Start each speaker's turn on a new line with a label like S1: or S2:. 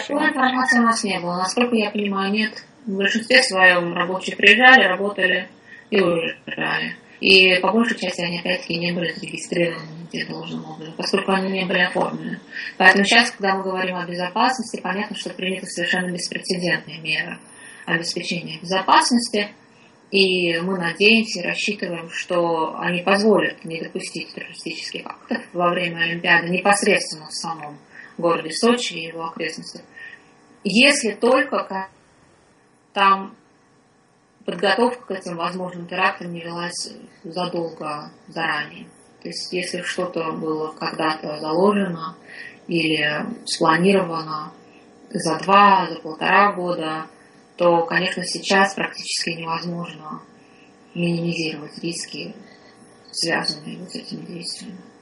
S1: Такой информации у нас не было. Насколько я понимаю, нет. В большинстве своем рабочие приезжали, работали и уезжали. И по большей части они опять-таки не были зарегистрированы где должным образом, поскольку они не были оформлены. Поэтому сейчас, когда мы говорим о безопасности, понятно, что приняты совершенно беспрецедентные меры обеспечения безопасности. И мы надеемся и рассчитываем, что они позволят не допустить террористических актов во время Олимпиады непосредственно в самом городе Сочи и его окрестностях. Если только там подготовка к этим возможным терактам не велась задолго заранее. То есть если что-то было когда-то заложено или спланировано за 1,5 года, то, конечно, сейчас практически невозможно минимизировать риски, связанные с этими действиями.